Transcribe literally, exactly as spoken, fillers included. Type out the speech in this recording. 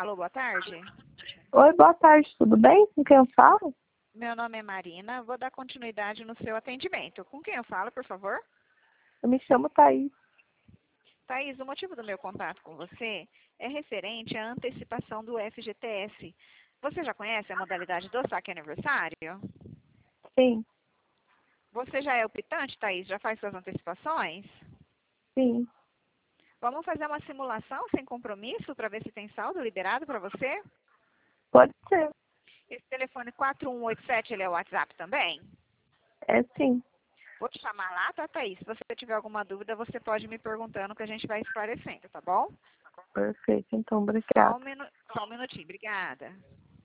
Alô, boa tarde. Oi, boa tarde, tudo bem? Com quem eu falo? Meu nome é Marina, vou dar continuidade no seu atendimento. Com quem eu falo, por favor? Eu me chamo Thaís. Thaís, o motivo do meu contato com você é referente à antecipação do F G T S. Você já conhece a modalidade do saque aniversário? Sim, Você já é optante, Thaís? Já faz suas antecipações? sim, Vamos fazer uma simulação sem compromisso para ver se tem saldo liberado para você? pode ser. Esse telefone quatro um oito sete, ele é o WhatsApp também? É sim. Vou te chamar lá, tá, Thaís? Se você tiver alguma dúvida, você pode me perguntando que a gente vai esclarecendo, tá bom? Perfeito, então, Só obrigada. um, minu... Só um minutinho, obrigada.